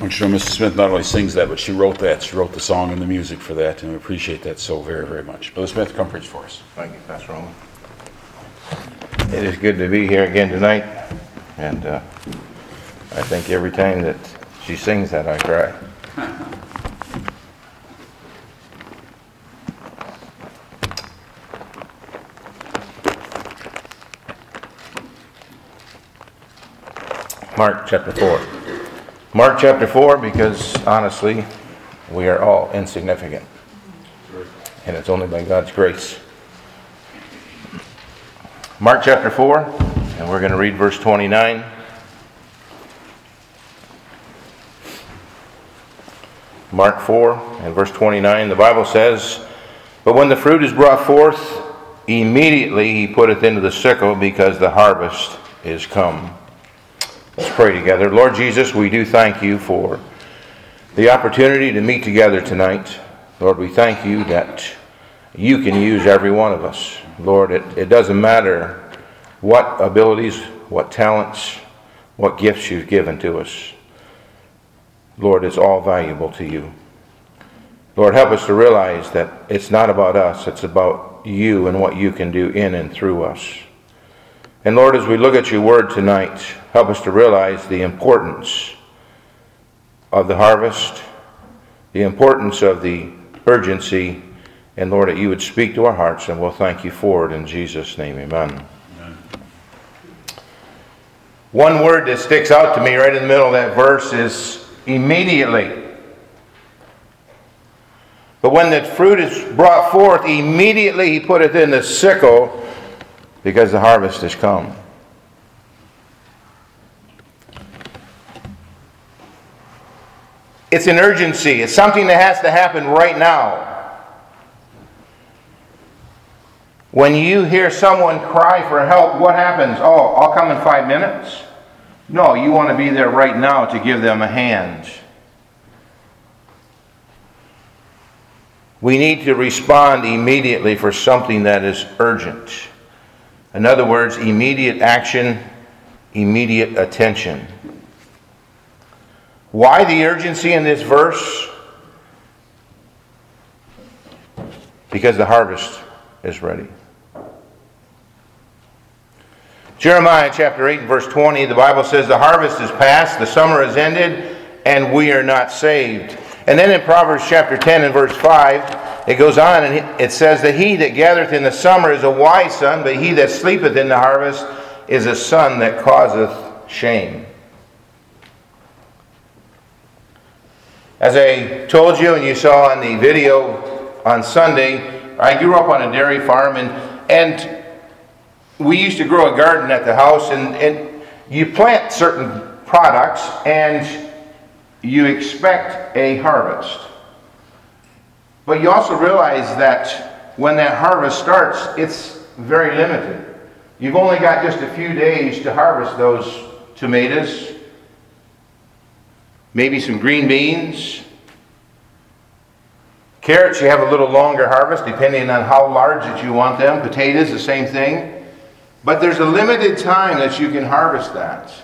want you to know Mrs. Smith not only sings that, but she wrote that. She wrote the song and the music for that, and we appreciate that so very, very much. Brother Smith, come preach for us. Thank you, Pastor Roman. It is good to be here again tonight, and I think every time that she sings that, I cry. Mark chapter 4. Mark chapter 4, because honestly, we are all insignificant. And it's only by God's grace. Mark chapter 4, and we're going to read verse 29. Mark 4 and verse 29, the Bible says, "But when the fruit is brought forth, immediately he putteth into the sickle, because the harvest is come." Let's pray together. Lord Jesus, we do thank you for the opportunity to meet together tonight. Lord, we thank you that you can use every one of us. Lord, it doesn't matter what abilities, what talents, what gifts you've given to us. Lord, it's all valuable to you. Lord, help us to realize that it's not about us, it's about you and what you can do in and through us. And Lord, as we look at your word tonight, help us to realize the importance of the harvest, the importance of the urgency, and Lord, that you would speak to our hearts, and we'll thank you for it in Jesus' name. Amen. Amen. One word that sticks out to me right in the middle of that verse is immediately. But when the fruit is brought forth, immediately he putteth in the sickle, because the harvest has come. It's an urgency. It's something that has to happen right now. When you hear someone cry for help, what happens? Oh, I'll come in 5 minutes? No, you want to be there right now to give them a hand. We need to respond immediately for something that is urgent. In other words, immediate action, immediate attention. Why the urgency in this verse? Because the harvest is ready. Jeremiah chapter 8 and verse 20, the Bible says, "The harvest is past, the summer is ended, and we are not saved." And then in Proverbs chapter 10 and verse 5, it goes on and it says that he that gathereth in the summer is a wise son, but he that sleepeth in the harvest is a son that causeth shame. As I told you and you saw on the video on Sunday, I grew up on a dairy farm and we used to grow a garden at the house, and you plant certain products and you expect a harvest. But you also realize that when that harvest starts, it's very limited. You've only got just a few days to harvest those tomatoes, maybe some green beans. Carrots, you have a little longer harvest depending on how large that you want them. Potatoes, the same thing. But there's a limited time that you can harvest that.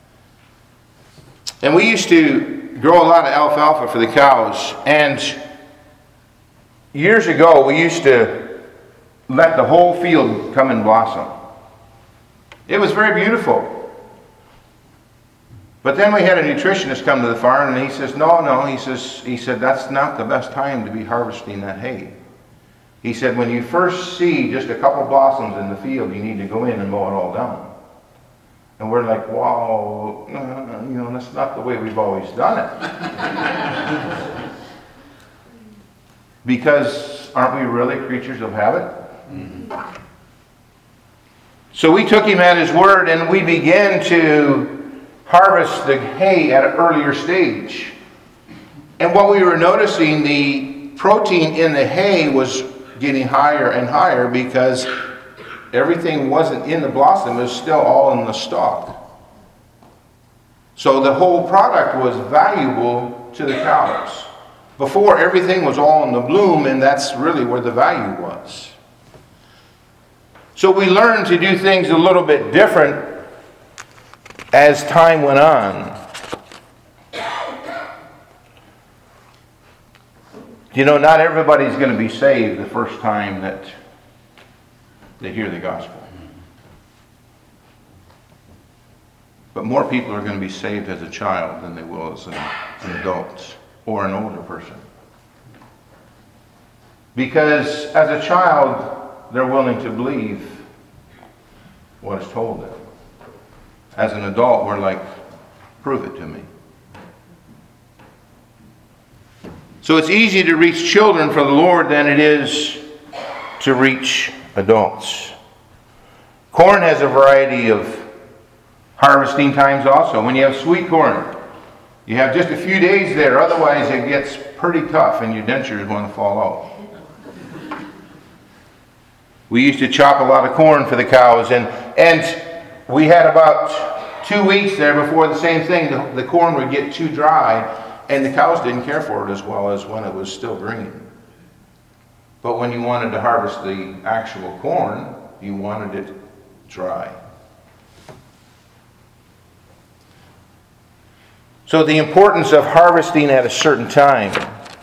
And we used to grow a lot of alfalfa for the cows, and years ago we used to let the whole field come in blossom. It was very beautiful. But then we had a nutritionist come to the farm, and he says, no, he said, that's not the best time to be harvesting that hay. He said, when you first see just a couple blossoms in the field, you need to go in and mow it all down. And we're like, wow, that's not the way we've always done it. Because aren't we really creatures of habit? Mm-hmm. So we took him at his word, and we began to harvest the hay at an earlier stage. And what we were noticing, the protein in the hay was getting higher and higher because everything wasn't in the blossom, it was still all in the stalk. So the whole product was valuable to the cows. Before, everything was all in the bloom, and that's really where the value was. So we learned to do things a little bit different as time went on. You know, not everybody's going to be saved the first time that they hear the gospel. But more people are going to be saved as a child than they will as an adult or an older person. Because as a child, they're willing to believe what is told them. As an adult, we're like, prove it to me. So it's easier to reach children for the Lord than it is to reach adults. Corn has a variety of harvesting times also. When you have sweet corn, you have just a few days there, otherwise it gets pretty tough and your dentures want to fall out. We used to chop a lot of corn for the cows, and we had about 2 weeks there before the same thing. The corn would get too dry, and the cows didn't care for it as well as when it was still green. But when you wanted to harvest the actual corn, you wanted it dry. So the importance of harvesting at a certain time.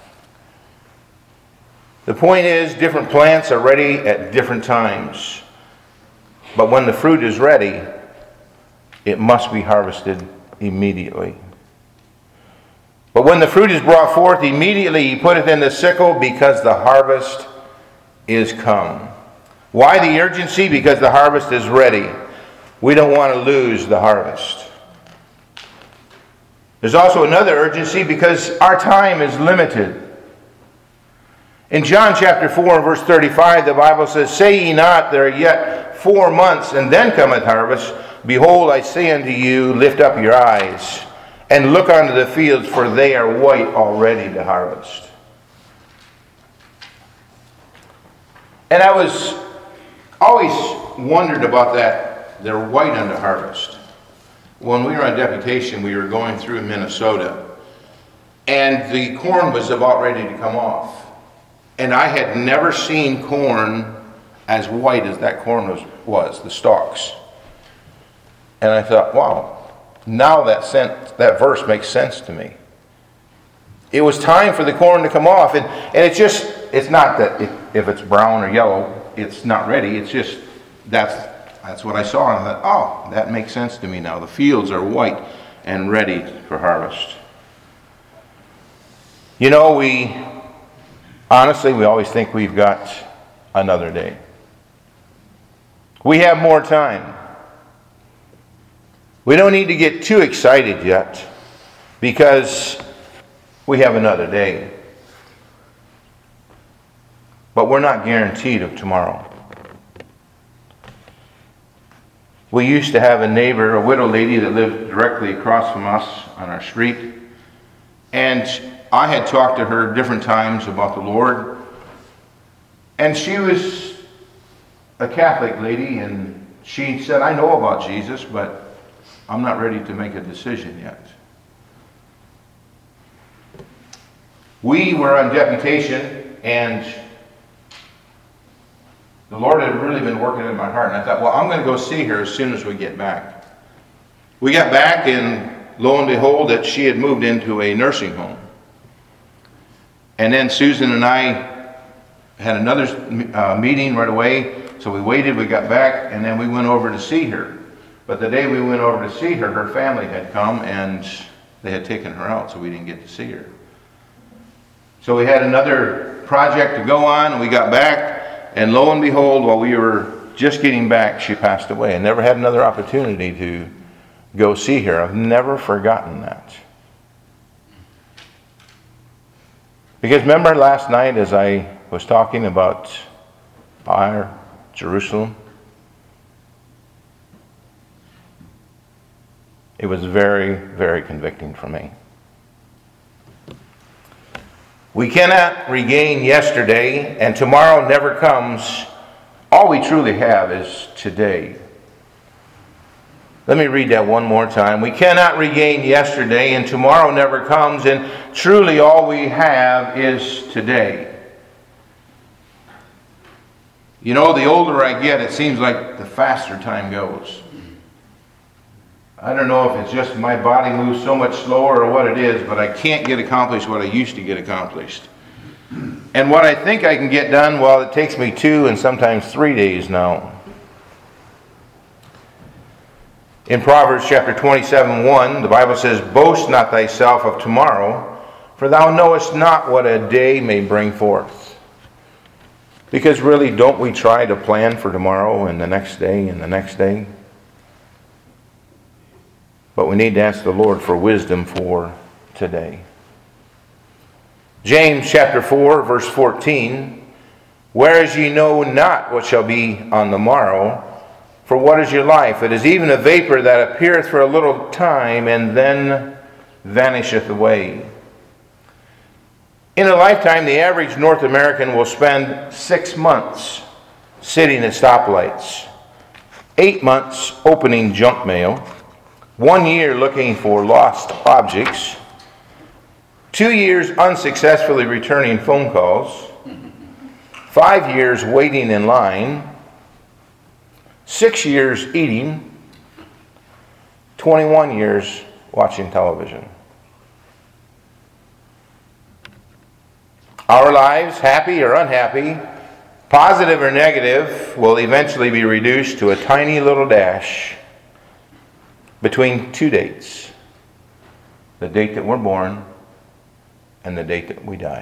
The point is, different plants are ready at different times. But when the fruit is ready, it must be harvested immediately. But when the fruit is brought forth, immediately he putteth in the sickle, because the harvest is come. Why the urgency? Because the harvest is ready. We don't want to lose the harvest. There's also another urgency because our time is limited. In John chapter 4 verse 35, the Bible says, "Say ye not, there are yet 4 months, and then cometh harvest. Behold, I say unto you, lift up your eyes, and look unto the fields, for they are white already to harvest." And I was always wondered about that. They're white unto harvest. When we were on deputation, we were going through Minnesota, and the corn was about ready to come off. And I had never seen corn as white as that corn was, the stalks. And I thought, wow, now that verse makes sense to me. It was time for the corn to come off, and it's not that if it's brown or yellow, it's not ready. It's just, that's what I saw, and I thought, oh, that makes sense to me now. The fields are white and ready for harvest. You know, we always think we've got another day. We have more time. We don't need to get too excited yet, because we have another day. But we're not guaranteed of tomorrow. We used to have a neighbor, a widow lady that lived directly across from us on our street. And I had talked to her different times about the Lord. And she was a Catholic lady, and she said, "I know about Jesus, but I'm not ready to make a decision yet." We were on deputation, and the Lord had really been working in my heart, and I thought, well, I'm going to go see her as soon as we get back. We got back, and lo and behold, that she had moved into a nursing home. And then Susan and I had another meeting right away, so we waited, we got back, and then we went over to see her. But the day we went over to see her, her family had come, and they had taken her out, so we didn't get to see her. So we had another project to go on, and we got back, and lo and behold, while we were just getting back, she passed away. I never had another opportunity to go see her. I've never forgotten that. Because remember last night as I was talking about our Jerusalem? It was very, very convicting for me. We cannot regain yesterday, and tomorrow never comes. All we truly have is today. Let me read that one more time. We cannot regain yesterday, and tomorrow never comes, and truly all we have is today. You know, the older I get, it seems like the faster time goes. I don't know if it's just my body moves so much slower or what it is, but I can't get accomplished what I used to get accomplished. And what I think I can get done, well, it takes me 2 and sometimes 3 days now. In Proverbs chapter 27:1, the Bible says, "Boast not thyself of tomorrow, for thou knowest not what a day may bring forth." Because really, don't we try to plan for tomorrow and the next day and the next day? But we need to ask the Lord for wisdom for today. James chapter 4, verse 14, "Whereas ye know not what shall be on the morrow, for what is your life? It is even a vapor that appeareth for a little time, and then vanisheth away." In a lifetime, the average North American will spend 6 months sitting at stoplights, 8 months opening junk mail, 1 year looking for lost objects, 2 years unsuccessfully returning phone calls, 5 years waiting in line, 6 years eating, 21 years watching television. Our lives, happy or unhappy, positive or negative, will eventually be reduced to a tiny little dash between 2 dates: the date that we're born and the date that we die.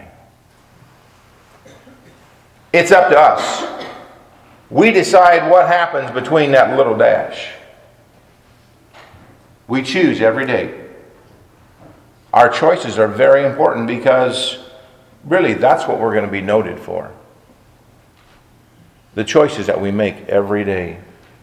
It's up to us. We decide what happens between that little dash. We choose every day. Our choices are very important because really that's what we're going to be noted for. The choices that we make every day.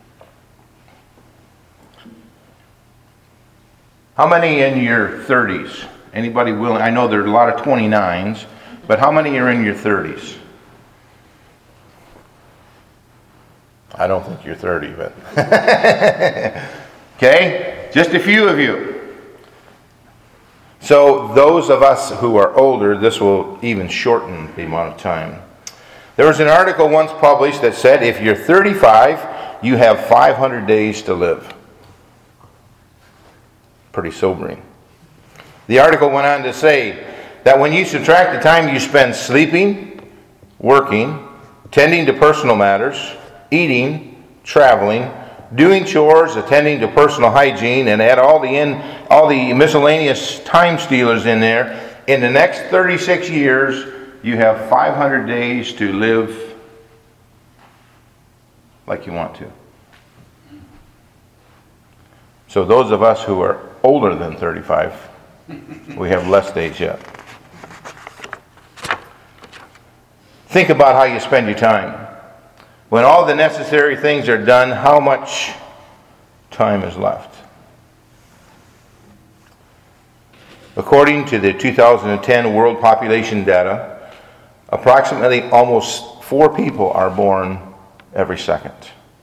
How many in your 30s? Anybody willing? I know there are a lot of 29s, but how many are in your 30s? I don't think you're 30, but okay, just a few of you. So those of us who are older, this will even shorten the amount of time. There was an article once published that said if you're 35, you have 500 days to live. Pretty sobering. The article went on to say that when you subtract the time you spend sleeping, working, tending to personal matters, eating, traveling, doing chores, attending to personal hygiene, and add all the miscellaneous time stealers in there, in the next 36 years, you have 500 days to live like you want to. So those of us who are older than 35, we have less days yet. Think about how you spend your time. When all the necessary things are done, how much time is left? According to the 2010 world population data, approximately almost 4 people are born every second.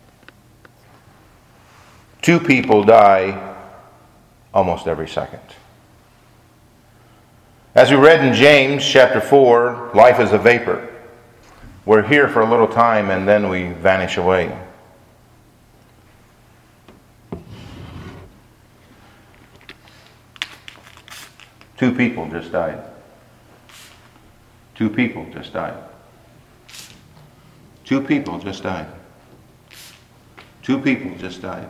2 people die almost every second. As we read in James chapter 4, life is a vapor. We're here for a little time and then we vanish away. Two people just died. 2 people just died. 2 people just died. 2 people just died.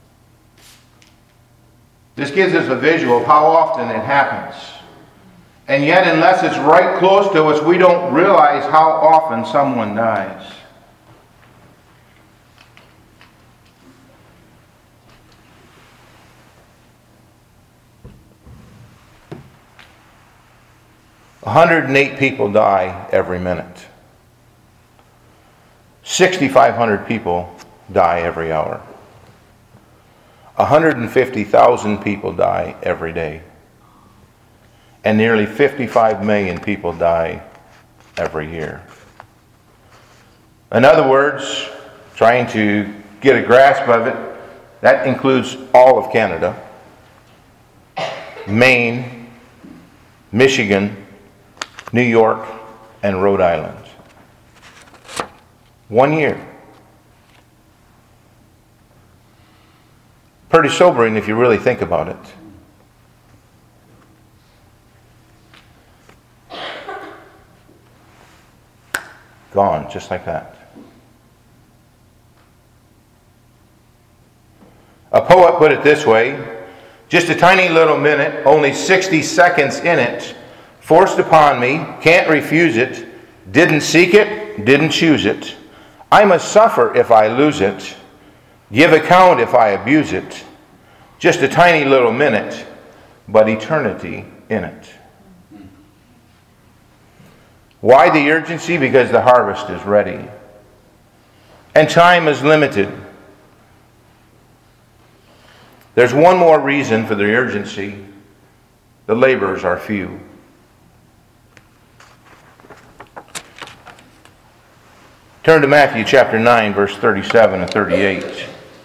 This gives us a visual of how often it happens. And yet, unless it's right close to us, we don't realize how often someone dies. "108 people die every minute. 6,500 people die every hour. 150,000 people die every day. And nearly 55 million people die every year." In other words, trying to get a grasp of it, that includes all of Canada, Maine, Michigan, New York, and Rhode Island. 1 year. Pretty sobering if you really think about it. Gone, just like that. A poet put it this way: just a tiny little minute, only 60 seconds in it, forced upon me, can't refuse it, didn't seek it, didn't choose it. I must suffer if I lose it, give account if I abuse it. Just a tiny little minute, but eternity in it. Why the urgency? Because the harvest is ready. And time is limited. There's one more reason for the urgency. The laborers are few. Turn to Matthew chapter 9, verse 37 and 38.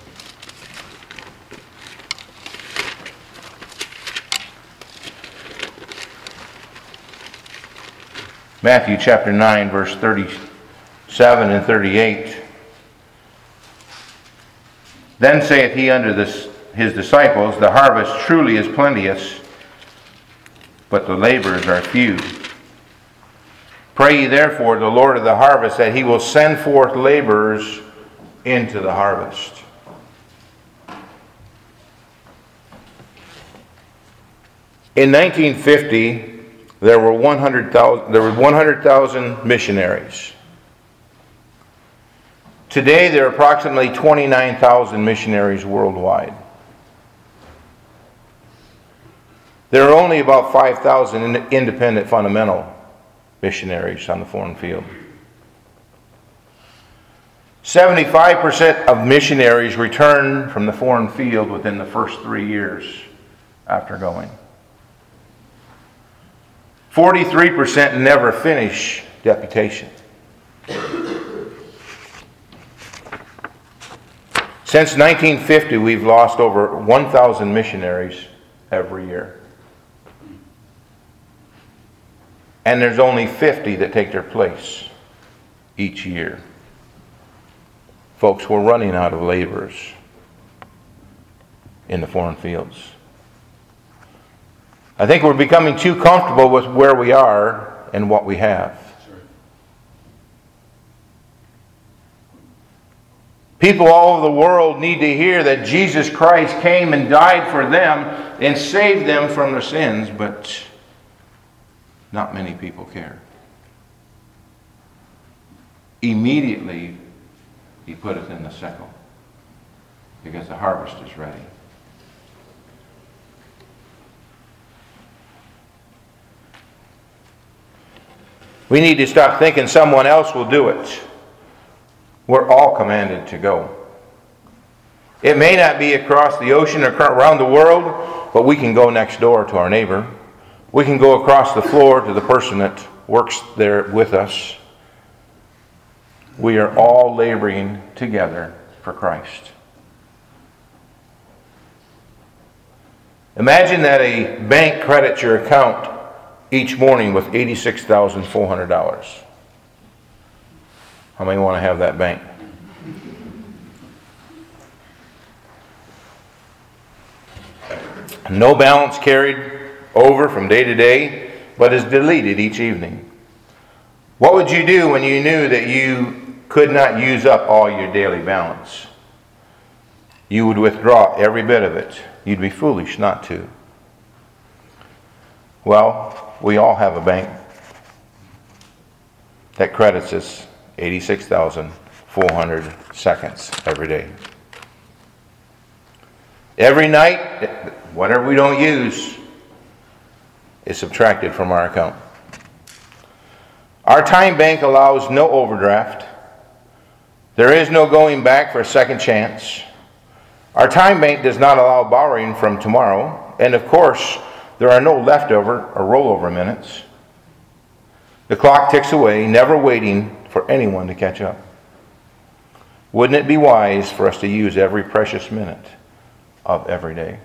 Matthew chapter 9, verse 37 and 38. Then saith he unto his disciples, the harvest truly is plenteous, but the laborers are few. Pray ye therefore the Lord of the harvest that he will send forth laborers into the harvest. In 1950, there were 100,000 missionaries. Today, there are approximately 29,000 missionaries worldwide. There are only about 5,000 independent fundamental missionaries on the foreign field. 75% of missionaries return from the foreign field within the first 3 years after going. 43% never finish deputation. Since 1950, we've lost over 1,000 missionaries every year. And there's only 50 that take their place each year. Folks, we're running out of laborers in the foreign fields. I think we're becoming too comfortable with where we are and what we have. People all over the world need to hear that Jesus Christ came and died for them and saved them from their sins, but not many people care. Immediately, he put it in the sickle because the harvest is ready. We need to stop thinking someone else will do it. We're all commanded to go. It may not be across the ocean or around the world, but we can go next door to our neighbor. We can go across the floor to the person that works there with us. We are all laboring together for Christ. Imagine that a bank credits your account each morning with $86,400. How many want to have that bank? No balance carried over from day to day, but is deleted each evening. What would you do when you knew that you could not use up all your daily balance? You would withdraw every bit of it. You'd be foolish not to. Well, we all have a bank that credits us 86,400 seconds every day. Every night, whatever we don't use is subtracted from our account. Our time bank allows no overdraft. There is no going back for a second chance. Our time bank does not allow borrowing from tomorrow. And of course, there are no leftover or rollover minutes. The clock ticks away, never waiting for anyone to catch up. Wouldn't it be wise for us to use every precious minute of every day?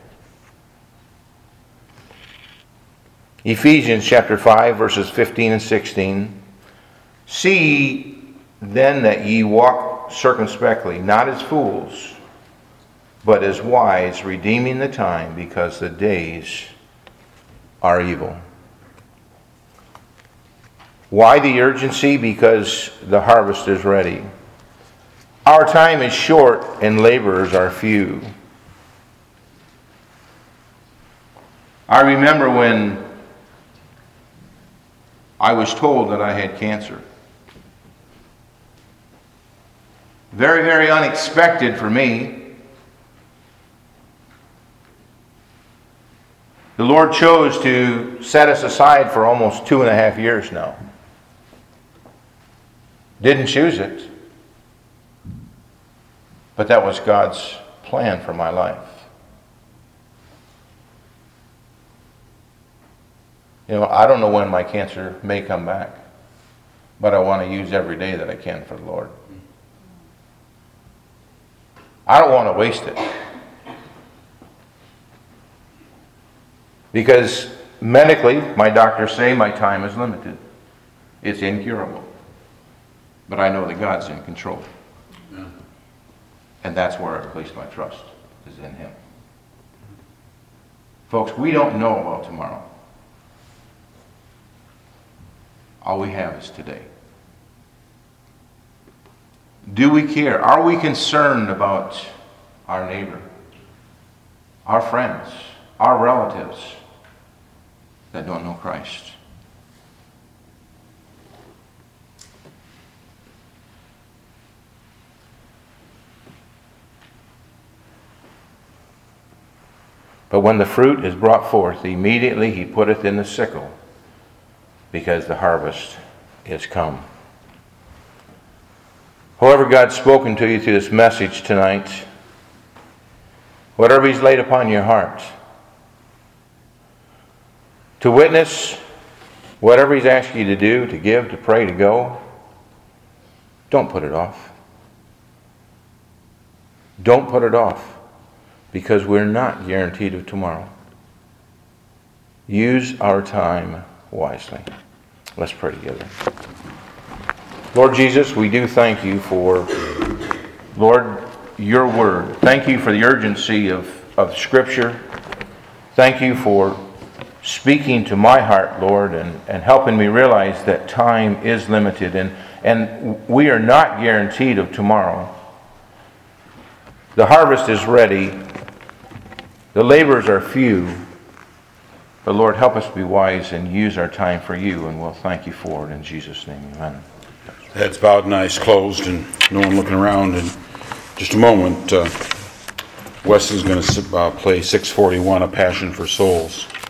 Ephesians chapter 5, verses 15 and 16. See ye then that ye walk circumspectly, not as fools, but as wise, redeeming the time, because the days are evil. Why the urgency? Because the harvest is ready. Our time is short and laborers are few. I remember when I was told that I had cancer. Very, very unexpected for me. The Lord chose to set us aside for almost 2.5 years now. Didn't choose it. But that was God's plan for my life. You know, I don't know when my cancer may come back, but I want to use every day that I can for the Lord. I don't want to waste it. Because medically, my doctors say my time is limited. It's incurable. But I know that God's in control. Yeah. And that's where I place my trust, is in Him. Folks, we don't know about tomorrow. All we have is today. Do we care? Are we concerned about our neighbor, our friends, our relatives that don't know Christ? But when the fruit is brought forth, immediately he putteth in the sickle, because the harvest is come. However God's spoken to you through this message tonight, whatever He's laid upon your heart, to witness, whatever He's asked you to do, to give, to pray, to go, don't put it off. Don't put it off, because we're not guaranteed of tomorrow. Use our time wisely. Let's pray together. Lord Jesus, we do thank you for, Lord, your word. Thank you for the urgency of Scripture. Thank you for speaking to my heart, Lord, and helping me realize that time is limited and we are not guaranteed of tomorrow. The harvest is ready. The laborers are few. But Lord, help us be wise and use our time for you, and we'll thank you for it in Jesus' name. Amen. Heads bowed and eyes closed, and no one looking around. In just a moment, Wes is going to play 641, A Passion for Souls.